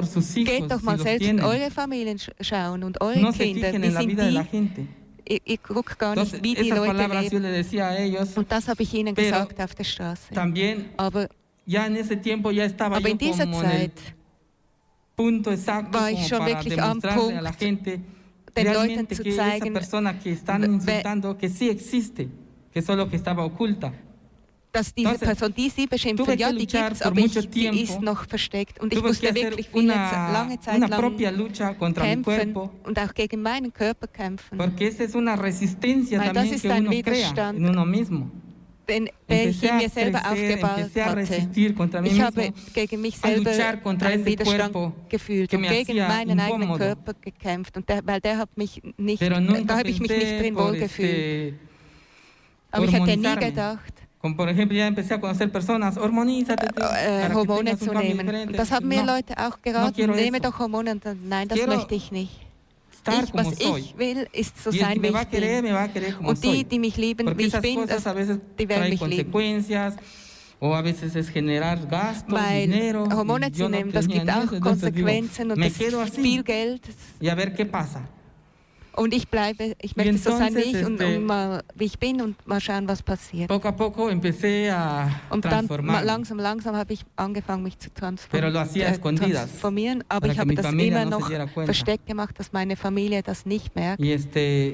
por sus hijos, Geht doch mal si los selbst in tienen. eure Familien schauen und eure No se Kinder. fijen Wie en la sind vida de la die? gente. Ihr guckt gar Entonces, nicht, wie die esas Leute palabras yo leben. le decía a ellos, Und das habe ich ihnen pero gesagt auf der Straße. también Aber ya en ese tiempo ya estaba yo in dieser como en el Zeit punto exacto war ich como schon para wirklich am demostrarle a la Punkt, gente den Leuten realmente zu que esa zeigen, persona que están insultando, que sí existe, que solo que estaba oculta. dass diese Entonces, Person, die sie beschimpfen, tuve que ja, die luchar gibt es, por aber mucho die tiempo. ist noch versteckt. Und ich Tuve que musste hacer wirklich lange Zeit una lang propia lucha contra mi kämpfen cuerpo, und auch gegen meinen Körper kämpfen. porque esa es una resistencia Weil das también ist que ein uno crea Widerstand, en uno mismo. Den ich Empecé in a mir selber crecer, aufgebaut empecé a hatte. resistir contra mí Ich mismo, habe gegen mich a selber luchar contra einen ese Widerstand cuerpo gefühlt que und me gegen hacía meinen eigenen incómodo. Körper gekämpft. Und weil der hat mich nicht, Pero da nunca habe ich mich nicht pensé drin por, wohlgefühlt. Aber ich hätte nie hormonizarme. gedacht, Como por ejemplo, ya empecé a conocer personas, hormonízate para que Hormone tengas un zu cambio nehmen. diferente. Und das haben mir No, Leute auch no geraten, quiero nehme eso. doch Hormone. Und dann, nein, das Quiero möchte ich nicht. estar como Was soy. ich will, ist so Y el que sein, wie me va a ich querer, bin. me va a querer como Und soy. die mich lieben, Porque wie ich esas bin, cosas a veces die werden traen mich lieben. consecuencias, o a veces es generar gastos, Weil dinero. Hormone y zu yo no nehmen, das tenía gibt ni auch eso. Entonces digo, Konsequenzen und me das quedo ist así viel Geld. y a ver qué pasa. Und ich möchte so sein wie ich und mal wie ich bin und mal schauen, was passiert. Poco a poco empecé a Und dann transformarme. langsam habe ich angefangen, mich zu Pero lo hacía a escondidas, transformieren. Aber para ich que habe mi das familia immer no se noch diera cuenta. versteckt gemacht, dass meine Familie das nicht merkt. Y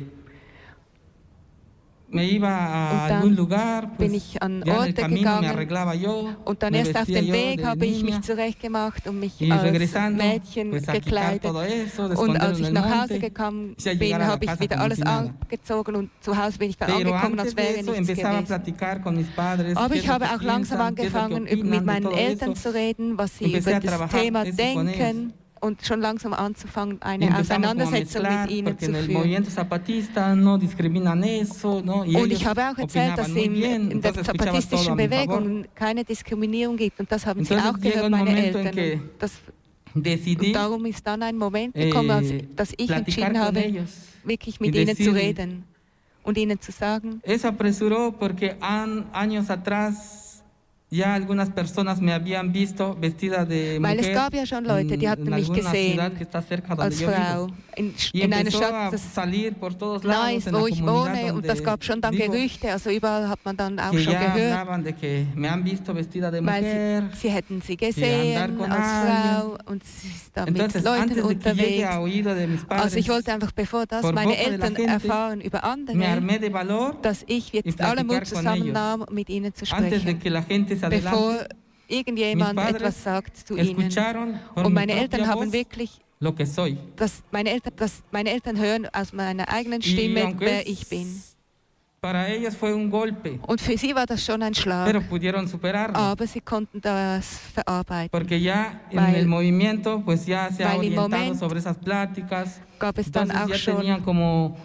me iba a Und dann algún lugar, bin pues ich an ya en el Orte camino me gegangen. arreglaba yo, Und dann me erst auf vestía dem yo Weg de habe ich mich niña, zurechtgemacht und mich y als regresando, Mädchen pues a quitar gekleidet. todo eso, de Und esconderlo als en ich el nach Hause monte, gekommen y a bin, llegar a la habe ich casa wieder como alles si nada. angezogen und zu Hause bin ich dann Pero angekommen, antes als de wäre eso nichts empezaba a gewesen. platicar con mis padres, Aber qué es ich lo habe que auch langsam piensan, qué es lo que angefangen, mit opinan de meinen todo Eltern eso. zu reden, was sie Empecé über a das trabajar Thema eso con ellos. denken und schon langsam anzufangen, Y eine empezamos como a Auseinandersetzung mezclar, mit ihnen porque zu en el führen. movimiento zapatista no discriminan eso, ¿no? Y Und ellos ich habe auch erzählt, dass opinaban es muy bien, in der entonces escuchaba todo a zapatistischen mi Bewegung favor. keine Diskriminierung gibt. Und das haben sie Entonces auch llega gehört, un meine momento en Eltern. que Und decidí darum ist dann ein Moment gekommen, dass ich platicar entschieden con habe, ellos wirklich y mit ihnen zu decirles. reden und ihnen zu sagen, Eso apresuró porque años atrás ya algunas personas me habían visto vestida de weil es mujer gab ja schon Leute, die hatten en mich alguna gesehen ciudad que está cerca donde als yo Frau vivo. in einer empezó Stadt, a das salir por todos nahe lados ist, en la wo ich comunidad wohne, und donde das gab schon dann vivo, Gerüchte, also überall hat man dann auch que schon ya gehört, hablaban de que me han visto vestida de weil mujer. sie hätten sie andar gesehen con als alguien. Frau und sie ist da mit Entonces, Leuten antes de que llegue unterwegs. a oído de mis padres, Also ich wollte einfach, bevor das por meine boca de la Eltern gente, erfahren über me andere, armé de valor dass ich y jetzt alle Mut platicar con zusammennahm, mit ihnen zu antes de sprechen, que la gente se bevor adelante. irgendjemand Mis padres etwas sagt zu ihnen. Escucharon por Und mi meine propia Eltern haben voz wirklich, lo que soy. dass meine Eltern hören aus meiner eigenen Y Stimme, aunque wer ich bin. para ellos fue un golpe, Und für sie war das schon ein Schlag, pero pudieron superarlo. aber sie konnten das verarbeiten. Porque ya en Weil- el movimiento pues ya se ha weil im orientado Moment sobre esas pláticas. Gab es dann Entonces auch ya schon tenían como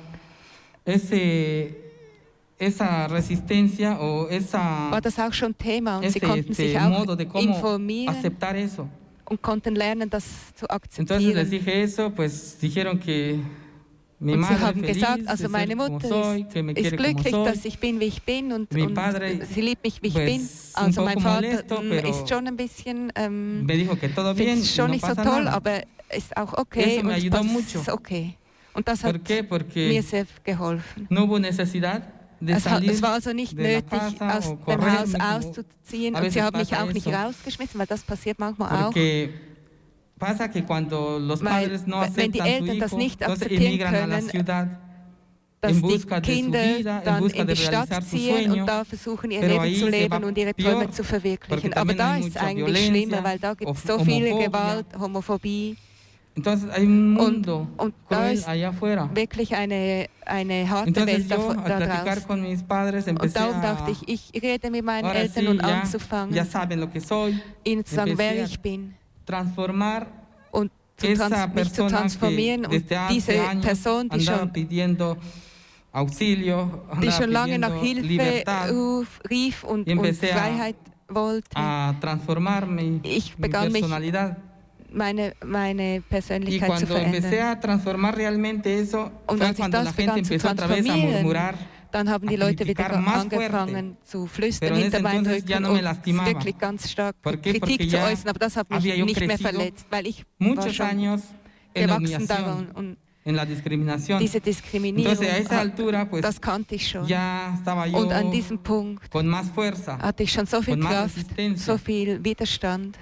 esa resistencia o war das auch schon Thema und sie ese konnten sich auch modo de cómo informieren aceptar eso. und konnten lernen, das zu Entonces les akzeptieren. dije eso, pues dijeron que mi Und sie madre haben feliz gesagt, de also ser meine como Mutter soy, que me ist quiere como glücklich, soy. dass ich bin, wie ich bin und Mi padre, sie liebt mich, wie ich pues, bin. un Also mein poco Vater molesto, pero ist schon ein bisschen, Me dijo que todo bien, findet es schon no nicht so pasa toll, nada. aber ist auch okay Eso me und ayudó das mucho. ist okay. Und das hat ¿Por qué? mir Porque sehr geholfen. no hubo necesidad de Es salir war also nicht de la nötig, casa aus o dem Haus correrme, como auszuziehen a und sie veces haben mich pasa auch nicht eso. rausgeschmissen, weil das passiert manchmal auch. Porque pasa que cuando los Weil, padres no wenn die aceptan su Eltern das hijo, nicht entonces akzeptieren emigran a la können, ciudad dass en die busca de su Kinder vida, en dann busca in de die Stadt realizar su ziehen sueño. und da versuchen, ihr Pero Leben ahí zu se leben va und ihre peor, Träume zu verwirklichen. porque Aber también da hay ist es mucha eigentlich violencia, schlimmer, weil da gibt es so homofobia. viele Gewalt, Homophobie, Entonces hay un mundo und da cruel ist allá afuera. wirklich eine harte Entonces Welt yo da al platicar draußen. con mis padres Und empecé darum a dachte ich rede mit meinen ahora Eltern sí, und ya anzufangen, saben lo que soy, ihnen zu sagen, empecé wer a ich bin transformar und esa mich zu persona transformieren que und desde hace diese años Person, die andaba schon pidiendo auxilio, andaba schon lange pidiendo nach Hilfe libertad rief und y empecé Freiheit wollte. a transformar mi begann mich personalidad. meine Y Persönlichkeit zu cuando empecé verändern. a transformar realmente eso, Und fue als ich cuando das la gente begann zu empezó otra vez a transformieren, murmurar Dann haben die Leute wieder angefangen zu flüstern hinter meinem Rücken und wirklich ganz stark Kritik zu äußern. Aber das hat mich nicht mehr verletzt, weil ich war schon gewachsen daran. Und diese Diskriminierung, das kannte ich schon. Und an diesem Punkt hatte ich schon so viel Kraft, so viel Widerstand.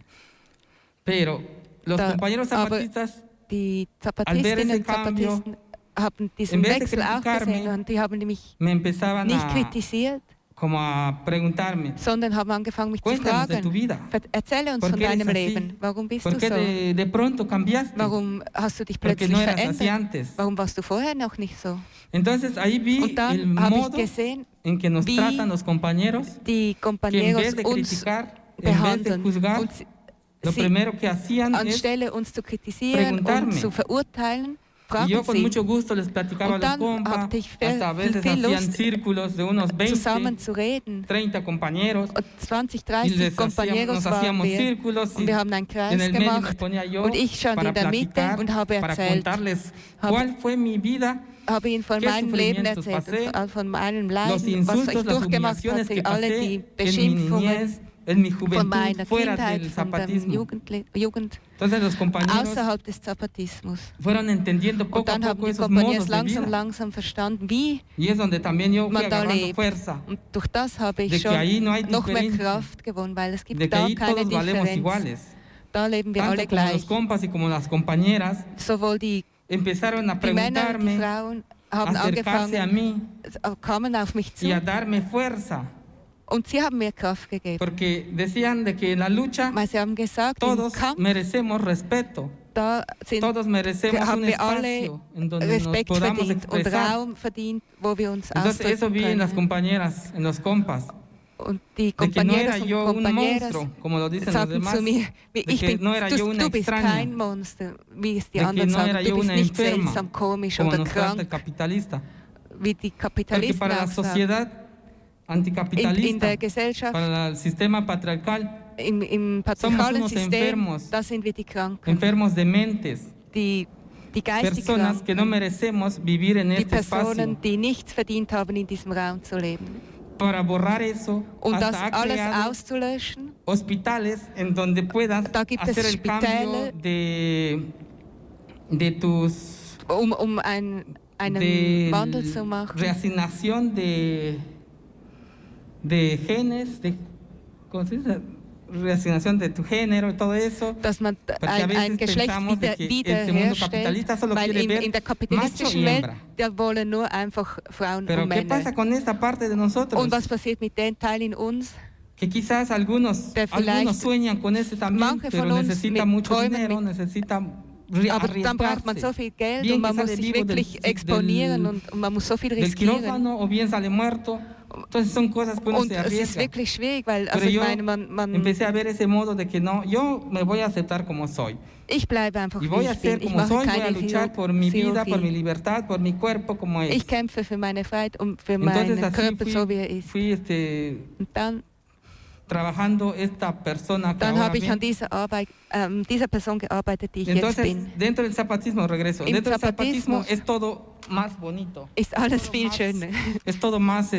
Aber die Zapatistinnen und Zapatisten haben diesen Wechsel auch gesehen und die haben mich nicht kritisiert, sondern haben angefangen, mich zu fragen, erzähle uns von deinem Leben, warum bist du so? Warum hast du dich plötzlich verändert? Warum warst du vorher noch nicht so? Und dann habe ich gesehen, wie die Compañeros uns behandeln. Und anstelle uns zu kritisieren und zu verurteilen, fragen sie. Und dann hatte ich viel Lust, zusammen zu reden. 20, 30 Compañeros waren wir. Und wir haben einen Kreis gemacht. Und ich stand in der Mitte und habe erzählt. Habe ihnen von meinem Leben erzählt, von meinem Leiden, was ich durchgemacht hatte, alle die Beschimpfungen von meiner Kindheit, von der Jugend, außerhalb des Zapatismus. Und dann haben die Compañeros langsam verstanden, wie man da lebt. Und durch das habe ich schon noch mehr Kraft gewonnen, weil es gibt da keine Differenz. Da leben wir alle gleich. Sowohl die Männer und die Frauen haben angefangen, kamen auf mich zu. Und sie haben mir Kraft gegeben. Weil sie haben gesagt, im Kampf, da haben wir alle Respekt verdient und Raum verdient, wo wir uns ausdrücken können. Und die Compañeros und Compañeras sagten zu mir, du bist kein Monster, wie es die anderen sagen, du bist nicht seltsam, komisch oder krank, wie die Kapitalisten auch sagen. In der Gesellschaft, im patriarchalen System, da sind wir die Kranken, die geistig Kranken, die Personen, die nichts verdient haben, in diesem Raum zu leben. Und das alles auszulöschen, da gibt es Spitäle, um einen Wandel zu machen. De genes, reasignación de tu género, todo eso. Dass man ein Geschlecht wiederherstellt, weil in der kapitalistischen Welt, da wollen nur einfach Frauen und Männer. Und was passiert mit den Teilen in uns? Que quizás algunos sueñan con ese también, pero necesita mucho dinero, necesita aber dann braucht man so viel Geld und man muss sich wirklich exponieren und man muss so viel riskieren. Entonces son cosas que uno se arriesga. Es ist wirklich schwierig, weil also ich meine, man empecé a ver ese modo de que no, yo me voy a aceptar como soy. Ich bleibe einfach y voy a ser como soy, voy a luchar por mi vida, por mi libertad, por mi cuerpo como es. Ich kämpfe für meine Freiheit und für meinen Körper so wie er ist. Und dann trabajando esta persona que dann habe ich an dieser Person gearbeitet, die ich jetzt bin. Dentro del zapatismo, regreso. Dentro del zapatismo es todo más bonito. Ist alles viel schöner. Es todo más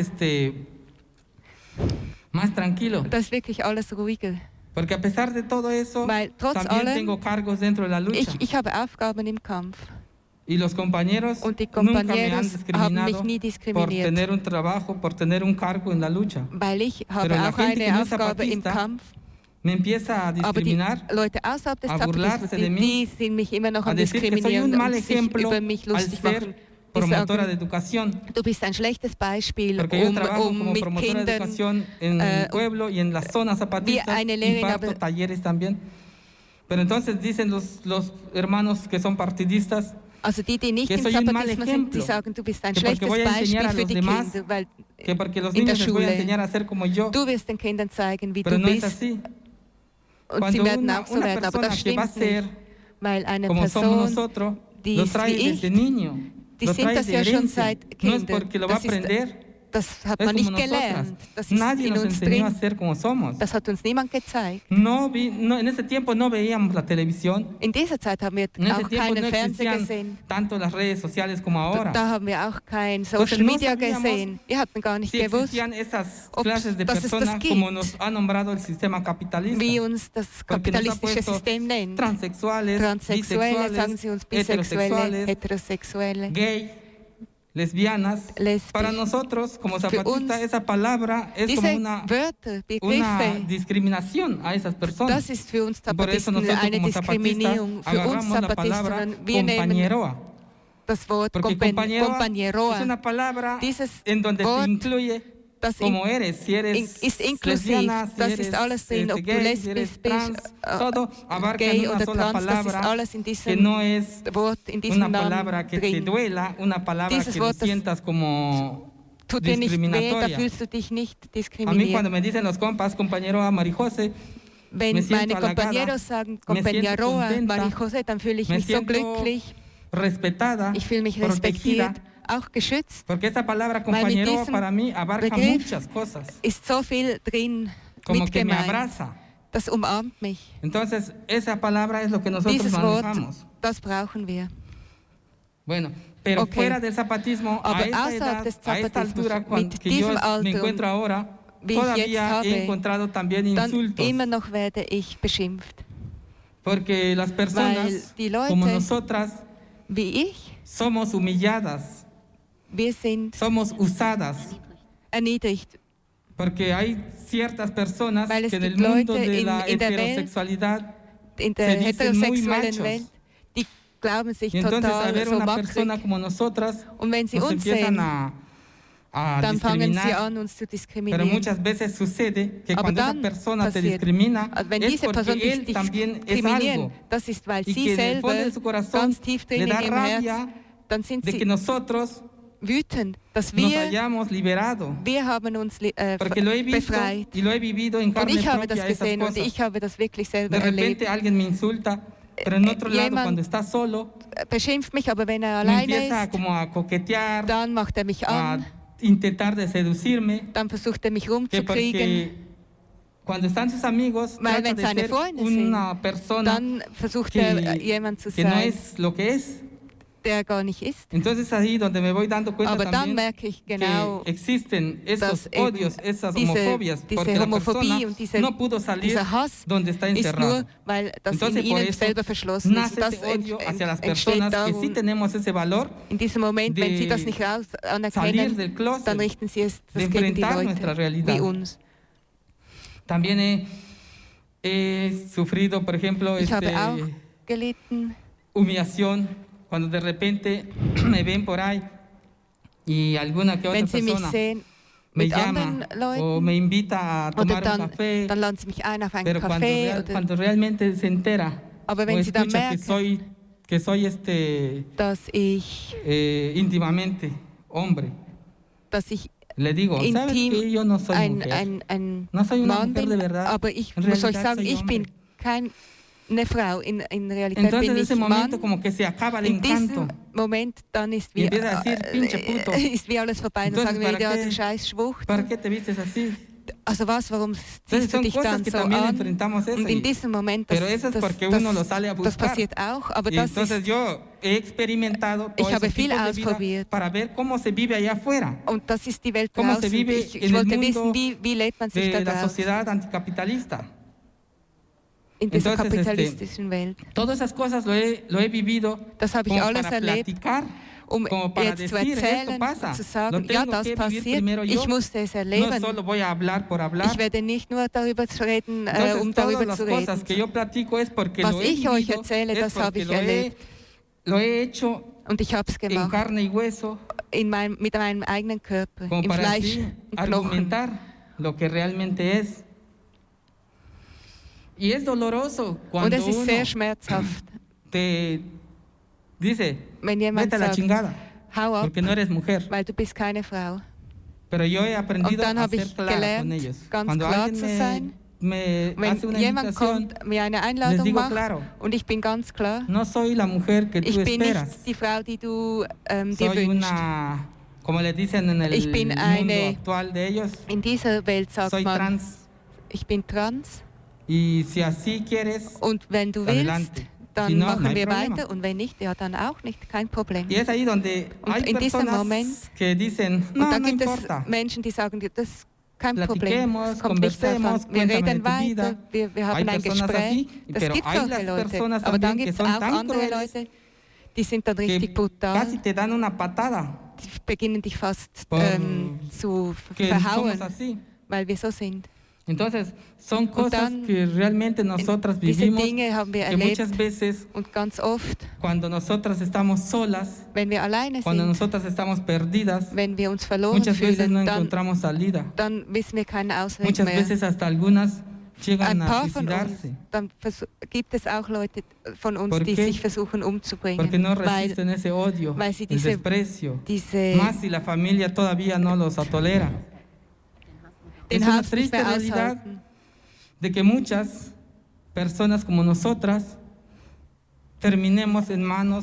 más tranquilo. Das ist wirklich alles ruhiger. Porque a pesar de todo eso, también tengo cargos dentro de la lucha. Ich habe Aufgaben im Kampf. Y los compañeros nunca me han discriminado por tener un trabajo, por tener un cargo en la lucha. Weil ich habe auch eine Aufgabe im Kampf. Me empieza a discriminar, aber die Leute außerhalb des a burlarse de mí, die sind mich immer noch am diskriminieren und sich über mich lustig machen. Promotora de educación. Du bist ein schlechtes Beispiel, como mit promotora de educación en el pueblo y en las zonas zapatistas, imparto talleres también. Pero entonces dicen los hermanos que son partidistas, also die nicht im Zapatismus sind, die sagen, du bist ein schlechtes Beispiel für die Kinder, weil in der Schule, du wirst den Kindern zeigen, wie du bist. Und sie werden auch so werden, aber das stimmt nicht, weil eine Person, die ist wie ich, die sind das ja schon seit Kindern. Das hat man nicht gelernt. Das Nadie nos enseñó a ser como somos. Das hat uns niemand gezeigt. En ese tiempo no veíamos la televisión. In dieser Zeit haben wir auch keinen Fernseher gesehen. Tanto las redes sociales como ahora. Da haben wir auch kein Social Media gesehen. Wir hatten gar nicht gewusst, esas clases de personas como nos ha nombrado el sistema capitalista. Wie uns das kapitalistische System nennt. Transexuales, Transsexuelle, sagen sie uns, Bisexuelle, Heterosexuelle, gay, lesbianas. Para nosotros, como zapatistas, esa palabra es como una discriminación a esas personas. Das ist für uns Por eso nosotros como zapatistas agarramos la palabra compañeroa. Das Wort Porque compañeroa es una palabra en donde te incluye como eres, si eres lesbiana, si eres gay, si eres trans, todo abarca en una sola palabra que no es una palabra que te duela, una palabra que te sientas como discriminatoria. A mí cuando me dicen los compas, compañero Marijose, wenn meine Compañeros sagen, compañeroa, Marijose, dann fühle ich mich so glücklich. Respetada, ich fühle mich respektiert. Auch geschützt. Porque esta palabra compañero para mí abarca muchas cosas. Ist so viel drin, como que me abraza. Das umarmt mich. Entonces, esa palabra es lo que nosotros Dieses manejamos. Wort, das brauchen wir. Bueno, pero fuera del zapatismo, a esta edad, a esta altura que yo me encuentro ahora, todavía he encontrado también insultos. Immer noch werde ich beschimpft. Porque las personas como nosotras wie ich, somos humilladas. Wir sind somos usadas. Erniedrigt. Porque hay ciertas personas que en el mundo de la heterosexualidad se dicen muy machos. Die glauben sich y entonces total a ver so una wackrig. Persona como nosotras nos empiezan a dann fangen sie an, uns zu Pero diskriminieren. muchas veces sucede que Aber cuando esa dann persona te passiert, discrimina wenn es diese porque Person él dich también es diskriminieren, algo das ist, weil y sie que en el fondo selber de su corazón ganz tief drin le da in ihrem Herz, rabia dann sind de que sie nosotros wütend, dass nos wir hayamos liberado. haben uns Porque lo he visto befreit. y lo he vivido en Und carne ich habe propia das esas gesehen und cosas. ich habe das wirklich selber De repente erlebt. alguien me insulta, pero en otro lado cuando está solo Beschimpft mich, aber wenn er me alleine empieza ist, como a coquetear, dann macht er mich an, intentar de seducirme, dann versucht er mich que rumzukriegen. porque cuando están sus amigos Weil trata wenn de seine ser Freunde una persona dann versucht que, jemand zu que no sein, es lo que es. der gar nicht ist. Entonces ahí donde me voy dando cuenta Aber dann también merke ich genau, que existen esos dass eben odios, esas homofobias, porque la persona no pudo salir Hass donde está ist encerrado. nur, weil das Entonces in por ihnen eso selber verschlossen ist. nace Das ese odio hacia las entsteht personas que darum, sí tenemos ese valor in diesem Moment, wenn sie das nicht salir del anerkennen, closet, dann richten sie es de das gegen die enfrentar nuestra Leute, realidad. wie uns. También he sufrido, por ejemplo, Ich habe auch gelitten. humillación cuando de repente me ven por ahí y alguna que otra Wenn sie mich persona sehen me mit llama anderen Leuten, o me invita a tomar un café, dann laden sie mich ein auf einen pero Kaffee. cuando realmente se entera Aber o wenn sie dann escucha merken, que soy dass ich íntimamente hombre, le digo, ¿sabes que yo no soy mujer? No soy una mujer de verdad. Aber ich en muss euch realidad sagen, soy ich bin hombre. keine Frau. In Realität Entonces bin en ich ese momento Mann. como que se acaba el In encanto. diesem Moment dann ist Y empieza a decir, pinche puto. ist wie alles vorbei. Dann Entonces, sagen wir, ¿para ja, qué? du scheiß Schwucht. ¿Para qué te vistes así? Also warum Entonces ziehst du son dich cosas dann que so también an? enfrentamos eso. Und in diesem Moment, Pero eso es porque uno lo sale a das buscar. passiert auch, aber Y das entonces ist, yo he experimentado todo Ich habe ese viel tipo de vida ausprobiert. para ver cómo se vive allá afuera, und das ist die Welt cómo se draußen. vive Ich en el wollte mundo wissen, wie lebt man sich da de la draußen sociedad anticapitalista. in dieser Entonces, kapitalistischen Welt. Todas esas cosas lo he vivido Das habe ich como alles para erlebt, platicar, um como para jetzt zu decir, esto erzählen pasa. und zu Lo sagen, tengo ja, das que vivir passiert, primero yo. ich musste es No erleben. solo voy a hablar por hablar. Ich werde nicht nur darüber reden, Entonces, um todas darüber las zu cosas reden. que yo platico es porque Was lo he ich euch vivido, erzähle, es das habe porque ich erlebt. lo he hecho Und ich habe es en gemacht, carne y hueso, mit meinem eigenen Körper, como im para Fleisch así und Knochen. argumentar lo que realmente es. Y es doloroso Und cuando es ist uno sehr schmerzhaft, te dice, wenn jemand vete a la sagt, chingada, hau ab, porque no eres mujer. weil du bist keine Frau. Pero yo he aprendido Und dann a habe ser ich clara gelernt, con ellos. ganz Cuando klar alguien zu sein. me Wenn hace una jemand invitación, kommt, mir eine les Einladung digo macht, claro, und ich bin ganz klar, no soy la mujer que tú ich bin esperas. nicht die Frau, die du dir Soy wünschst. Como le dicen en el ich bin mundo actual de ellos, in dieser Welt sagt soy man, trans. Ich bin trans. Y si así quieres, und wenn du adelante. willst, dann si no, machen no wir problema. weiter und wenn nicht, ja dann auch nicht, kein Problem. Y es ahí donde hay in diesem personas Moment, que dicen, no, und da no gibt importa. es Menschen, die sagen, das ist kein Problem, es kommt nicht conversemos, davon. Wir reden weiter, wir haben ein Gespräch. Así, das gibt solche Leute, aber dann gibt es auch andere Leute, die sind dann richtig brutal. Casi te dan una patada. Die beginnen dich fast zu verhauen, weil wir so sind. Entonces, son cosas que realmente nosotras vivimos, que muchas veces, und ganz oft, cuando nosotras estamos solas, wenn wir alleine cuando sind, nosotras estamos perdidas, wenn wir uns verloren muchas veces fühlen, no encontramos salida. Dann wissen wir keinen Ausweg muchas mehr. veces hasta algunas llegan Ein paar a suicidarse. Von uns, dann gibt es auch Leute von uns, die sich versuchen umzubringen, Porque no resisten ese odio, weil sie el desprecio, más si la familia todavía no los tolera. Es una triste realidad de que muchas personas como nosotras terminemos en manos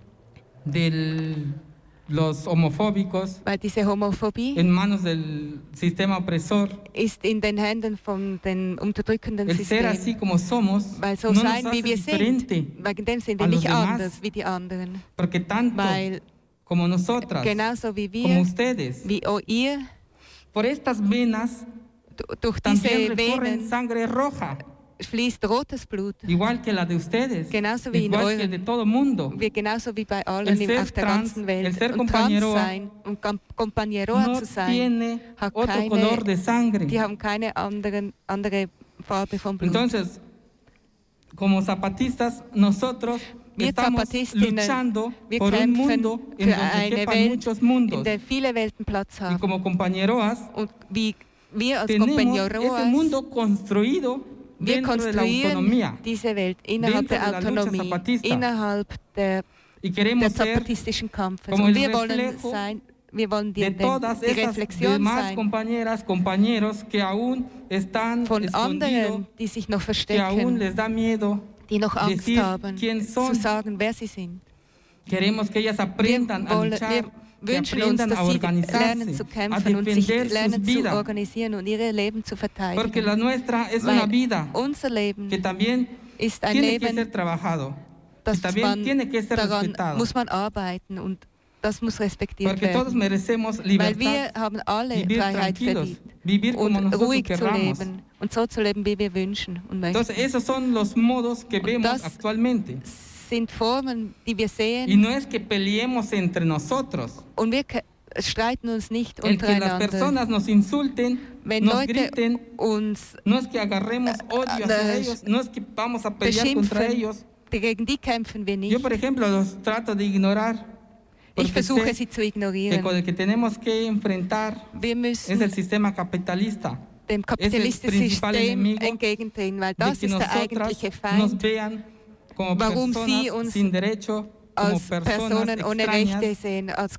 de los homofóbicos, weil diese Homophobie en manos del sistema opresor. Ist in den Händen von den unterdrückenden El ser así como somos, weil so no sein, nos wie hace wir diferente sind, wegen dem sind wir a los nicht demás, anders wie die anderen. Porque tanto weil como nosotras, genauso wie wir, como ustedes, wie auch ihr, por estas venas durch diese también recorren Venen sangre roja, fließt rotes Blut. igual que la de ustedes, genauso wie igual in que de todo mundo. Genauso wie bei allen auf der ganzen Welt. El ser und trans sein und compañeroa no zu sein, tiene hat otro color de sangre. Die haben keine andere Farbe von Blut. Entonces, como zapatistas, nosotros estamos luchando por un mundo en donde quepan muchos mundos. In der viele Welten Platz haben. Y como compañeroas, und wie wir als tenemos ese mundo construido dentro de la autonomía, diese Welt innerhalb der Autonomie, innerhalb der zapatistischen Kampfes. Und wir wollen die Reflexion sein compañeros que aún están von anderen, die sich noch verstecken, que aún les da miedo die noch Angst haben, zu sagen, wer sie sind. Queremos que ellas aprendan a luchar, wünschen uns, dass sie lernen zu kämpfen und sich lernen zu organisieren und ihre Leben zu verteidigen. Porque la nuestra es una vida unser Leben que también ist ein tiene Leben, que ser trabajado, das también tiene que ser daran respetado. muss man arbeiten und das muss respektiert Porque todos werden. merecemos Weil wir haben alle vivir Freiheit tranquilos, verdient vivir como und nosotros ruhig queramos. zu leben und so zu leben, wie wir wünschen und möchten. Entonces, esos son los modos que vemos actualmente. Sind Formen, die wir sehen. Y no es que peleemos entre nosotros. Und wir streiten uns nicht El que las untereinander. personas nos insulten, Wenn nos Leute griten, uns no es que agarremos odio hacia ellos, no es que vamos a pelear contra ellos. Gegen die kämpfen wir nicht. Yo, por ejemplo, los trato de ignorar. Ich versuche sie zu ignorieren. Que con el que tenemos que enfrentar es el sistema capitalista. Dem kapitalistischen System entgegentreten, weil das ist der eigentliche Feind. Warum sie uns sin derecho, als Personen ohne Rechte sehen, als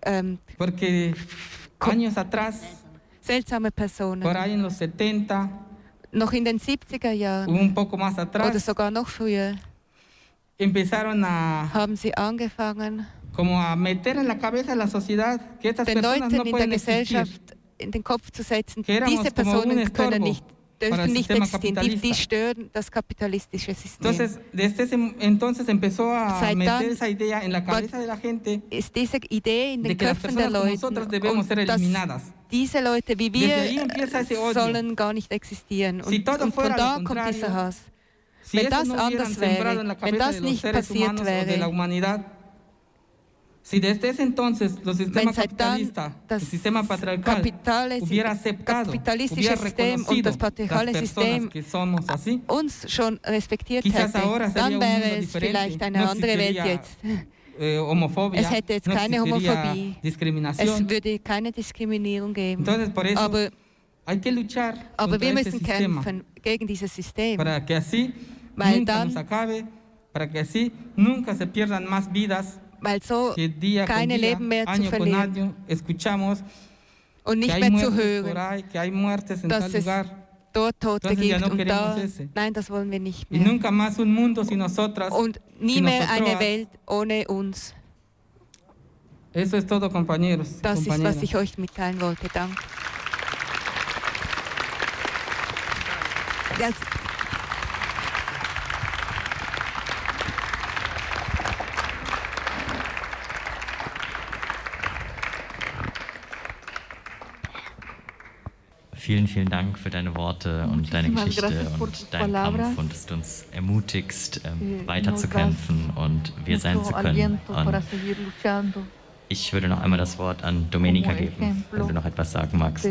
porque años atrás, seltsame Personen, por ahí en los 70, noch in den 70er Jahren, un poco más atrás, oder sogar noch früher, empezaron haben sie angefangen, como a meter en la cabeza de la sociedad que estas personas no pueden existir, in den Kopf zu setzen, diese Personen können nicht, dürfen nicht existieren, die stören das kapitalistische System. Entonces, desde ese entonces empezó a meter esa idea en la cabeza de la gente ist diese Idee in den de que las Köpfen der personas como Leute nosotros debemos ser eliminadas. Diese Leute wie wir sollen gar nicht existieren. Und von da kommt dieser Hass. Wenn das anders wäre, wenn das nicht passiert wäre, si desde ese entonces los sistemas capitalistas, el sistema patriarcal hubiera aceptado, hubiera reconocido las personas que somos así, uns schon respektiert quizás hätte, ahora sería dann un wäre mundo es diferente. vielleicht eine No andere Welt existiría jetzt. homofobia, Es hätte jetzt no keine existiría Homophobie. discriminación. Es würde keine Diskriminierung geben. Entonces, por eso aber hay que luchar aber contra wir ese müssen sistema kämpfen gegen dieses System. para que así Weil nunca dann, nos acabe, para que así nunca se pierdan más vidas. Weil so Que día keine con día, Leben mehr zu año con verlieren año, escuchamos und que nicht hay mehr zu muertes por hören, ahí, que hay muertes en dass tal es lugar. dort Tote Entonces ya gibt no und da. queremos ese. Nein, das wollen wir nicht Y mehr. nunca más un mundo sin nosotras, Und nie sin mehr eine nosotras. Welt ohne uns. Eso es todo, compañeros. Das ist, was ich euch mitteilen wollte. Danke. Das Vielen, vielen Dank für deine Worte und deine Geschichte und deinen Kampf und dass du uns ermutigst, weiterzukämpfen und wir sein zu können. Und ich würde noch einmal das Wort an Domenica geben, wenn du noch etwas sagen magst.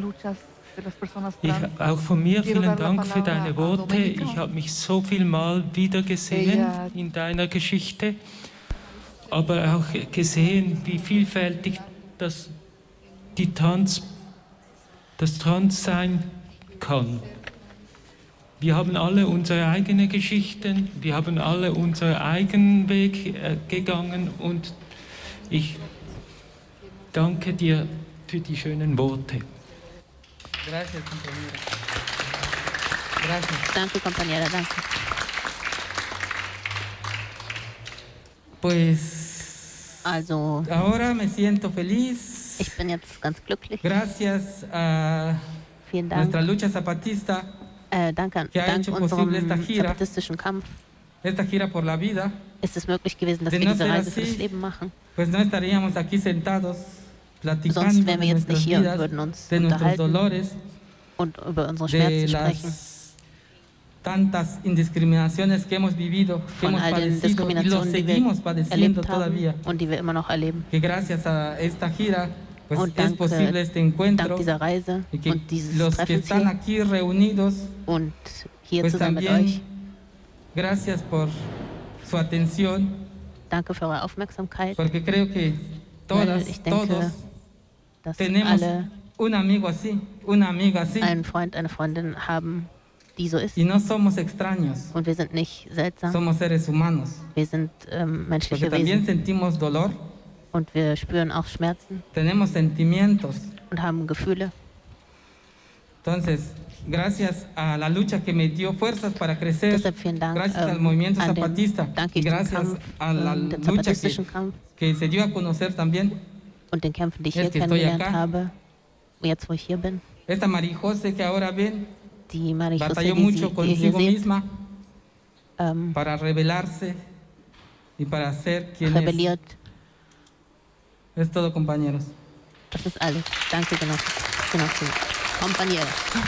Auch von mir vielen Dank für deine Worte. Ich habe mich so viel Mal wieder gesehen in deiner Geschichte, aber auch gesehen, wie vielfältig das Transsein kann. Wir haben alle unsere eigenen Geschichten, wir haben alle unseren eigenen Weg gegangen und ich danke dir für die schönen Worte. Gracias, compañera. Gracias. Danke, compañera, danke. Pues, also, ahora me siento feliz. Ich bin jetzt ganz glücklich. Gracias a nuestra lucha zapatista, dank que ha hecho posible esta gira, zapatistischen Kampf, esta gira por la vida. Ist es möglich gewesen, dass wir diese Reise für das Leben machen. Pues no estaríamos aquí sentados platicando Sonst wären wir jetzt nicht hier vidas, und würden uns de unterhalten dolores, und über unsere Schmerzen sprechen. Tantas indiscriminaciones que hemos vivido, que hemos padecido y lo seguimos padeciendo todavía. Und die wir immer noch erleben. Que gracias a esta gira pues es posible este encuentro Reise y que los que están aquí reunidos und hier pues también gracias por su atención. Danke für eure Aufmerksamkeit. Porque creo que todos tenemos un amigo así, una amiga así. Einen Freund, eine Freundin haben, die so ist. Y no somos extraños. Und wir sind nicht seltsam. Somos seres humanos. Wir sind menschliche Porque también Wesen. Sentimos dolor. Und wir spüren auch Schmerzen. Tenemos sentimientos. Und haben Gefühle. Entonces, gracias a la lucha que me dio fuerzas para crecer, gracias al movimiento zapatista y gracias a la lucha que se dio a conocer también, und den Kämpfen, die ich hier kennengelernt habe, jetzt wo ich hier bin. Esta María José que ahora ven, die María José, batalló mucho consigo misma para rebelarse y para ser quien rebelliert. Es todo, compañeros. Das ist alles. Danke, Genossen. Compañero.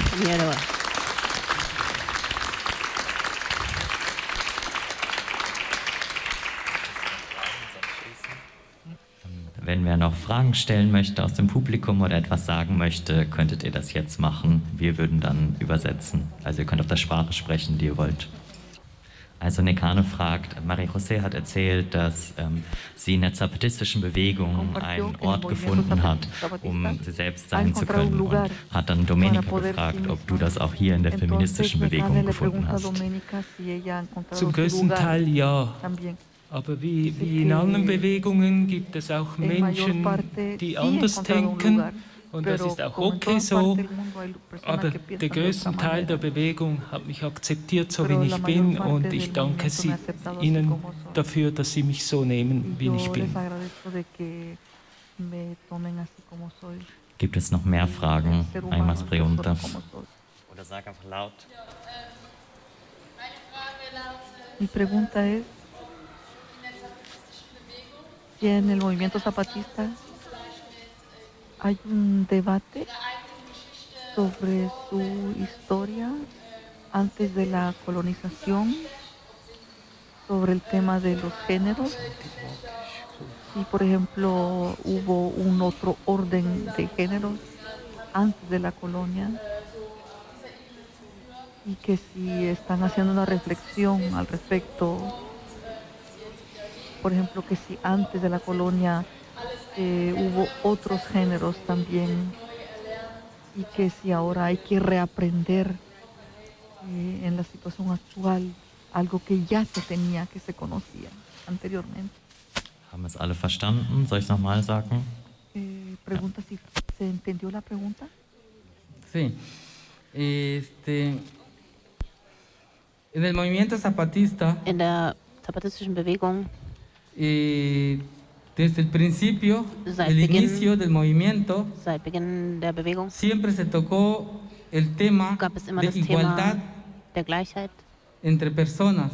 Wenn wer noch Fragen stellen möchte aus dem Publikum oder etwas sagen möchte, könntet ihr das jetzt machen. Wir würden dann übersetzen. Also ihr könnt auf der Sprache sprechen, die ihr wollt. Also Nekane fragt, María José hat erzählt, dass sie in der zapatistischen Bewegung einen Ort gefunden hat, um sie selbst sein zu können. Und hat dann Domenica gefragt, ob du das auch hier in der feministischen Bewegung gefunden hast. Zum größten Teil ja. Aber wie in anderen Bewegungen gibt es auch Menschen, die anders denken. Und das ist auch okay so, aber der größte Teil der Bewegung hat mich akzeptiert, so wie ich bin, und ich danke ihnen dafür, dass sie mich so nehmen, wie ich bin. Gibt es noch mehr Fragen? Hay más preguntas? Oder sag einfach laut. Mi pregunta es, si en el movimiento zapatista hay un debate sobre su historia antes de la colonización, sobre el tema de los géneros. Si, por ejemplo, hubo un otro orden de géneros antes de la colonia y que si están haciendo una reflexión al respecto, por ejemplo, que si antes de la colonia hubo otros géneros también y que si ahora hay que reaprender en la situación actual algo que ya se tenía, que se conocía anteriormente. Haben es alle verstanden? Soll ich es nochmal sagen? Pregunta si se entendió la pregunta. Sí. En el movimiento zapatista, in der zapatistischen Bewegung, Desde el principio, el inicio del movimiento, siempre se tocó el tema de igualdad entre personas.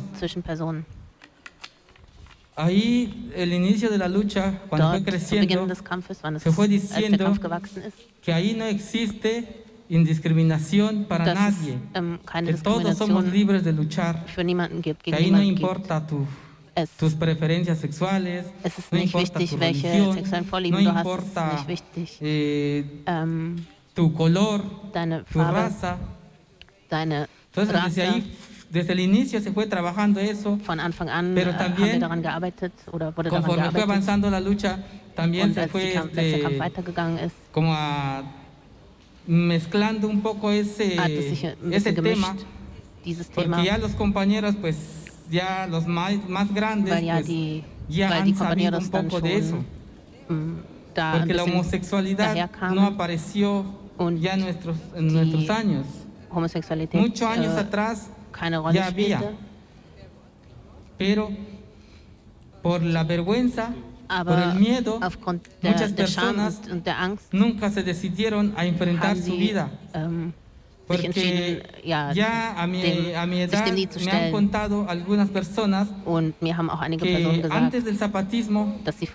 Ahí el inicio de la lucha, cuando fue creciendo, se fue diciendo que ahí no existe indiscriminación para nadie, que todos somos libres de luchar, que ahí no importa tus preferencias sexuales, no importa tu religión, no importa tu color, tu raza. Entonces desde el inicio se fue trabajando eso, pero también conforme fue avanzando la lucha, también se fue como mezclando un poco ese tema, porque ya los compañeros, pues ya los más grandes, pues, ya han sabido un poco de eso, porque la homosexualidad no apareció ya en nuestros años. Muchos años atrás ya había, pero por la vergüenza, por el miedo, muchas personas nunca se decidieron a enfrentar su vida, porque ya a mi edad me han contado algunas personas que antes del zapatismo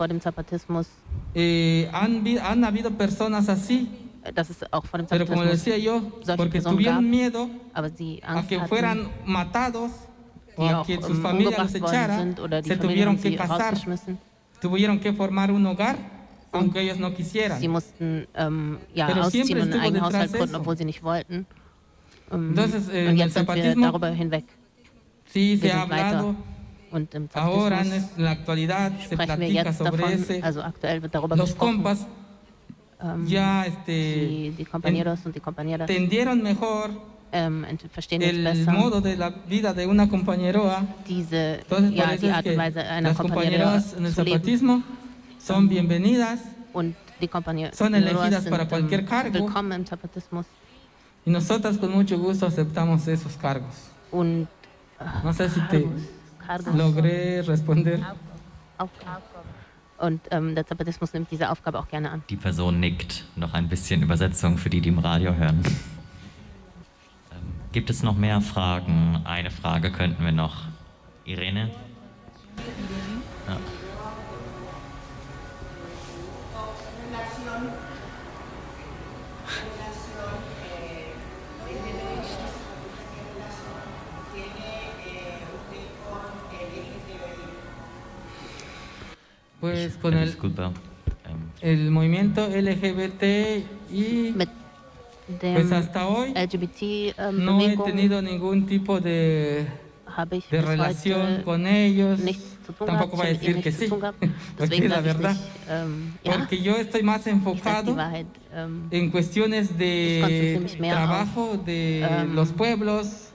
han habido personas así, pero como decía yo, porque tuvieron miedo a que fueran matados o a que sus familias los echaran, se tuvieron que casar, tuvieron que formar un hogar, aunque ellos no quisieran. Pero siempre estuvo detrás de eso. Entonces, en el zapatismo sí se ha hablado, ahora en la actualidad se platica sobre ese. Los compas ya entendieron mejor el modo de la vida de una compañeroa. Entonces por eso es que las compañeroas en el zapatismo son bienvenidas, son elegidas para cualquier cargo, y nosotras con mucho gusto aceptamos esos cargos. No sé si te logré responder. Und der Zapatismus nimmt diese Aufgabe auch gerne an. Die Person nickt. Noch ein bisschen Übersetzung für die, die im Radio hören. Gibt es noch mehr Fragen? Eine Frage könnten wir noch. Irene? Ja. Pues con el movimiento LGBT y pues hasta hoy no he tenido ningún tipo de relación con ellos. Tampoco voy a decir que sí, porque es la verdad. Porque yo estoy más enfocado en cuestiones de trabajo de los pueblos,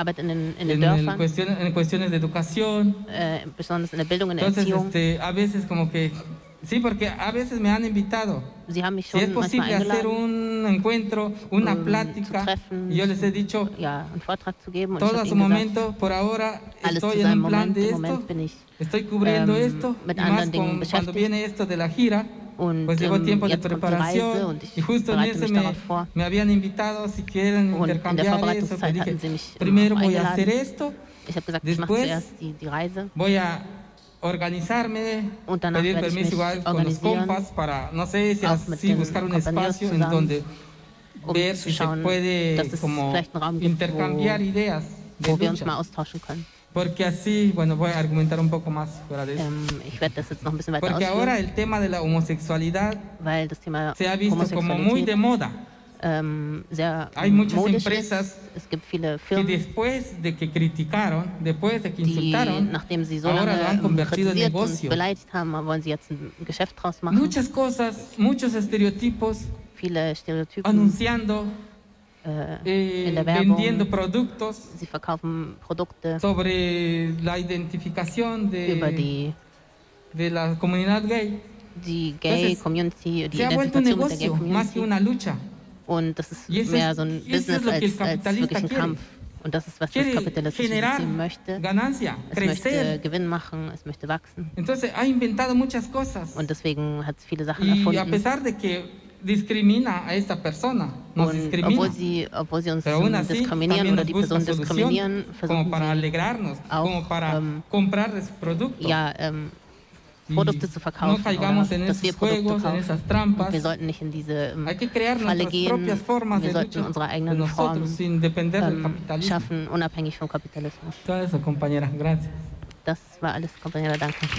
en cuestiones de educación. Entonces, a veces como que sí, porque a veces me han invitado. Si es posible hacer un encuentro, una plática, y yo les he dicho, todo a su momento, por ahora estoy en un plan de esto, estoy cubriendo esto, y más cuando viene esto de la gira, pues llevo tiempo de preparación, y justo en ese me habían invitado si quieren intercambiar eso, pero dije, primero voy a hacer esto, después voy a organizarme, pedir permiso igual con los compas para, no sé, si así buscar un espacio en donde ver si se puede como intercambiar ideas de lucha. Porque así, bueno, voy a argumentar un poco más fuera de eso. Porque ahora el tema de la homosexualidad se ha visto como muy de moda. Hay muchas empresas que después de que criticaron, después de que insultaron, ahora lo han convertido en negocio. Muchas cosas, muchos estereotipos, anunciando, vendiendo productos sobre la identificación de la comunidad gay. Entonces, se ha vuelto un negocio más que una lucha. Und das ist mehr so ein Business als wirklich ein Kampf. Und das ist, was das kapitalistische System möchte. Es möchte Gewinn machen, es möchte wachsen. Und deswegen hat es viele Sachen erfunden. Discrimina a esta persona, nos discrimina. Obwohl sie uns diskriminieren oder die Person diskriminieren, versuchen como para alegrarnos, auch, como para comprar ese producto. Produkte zu verkaufen oder dass wir Produkte kaufen. Wir sollten nicht in diese Falle gehen. Wir sollten unsere eigenen Formen schaffen, unabhängig vom Kapitalismus. Das war alles, Compañera. Danke.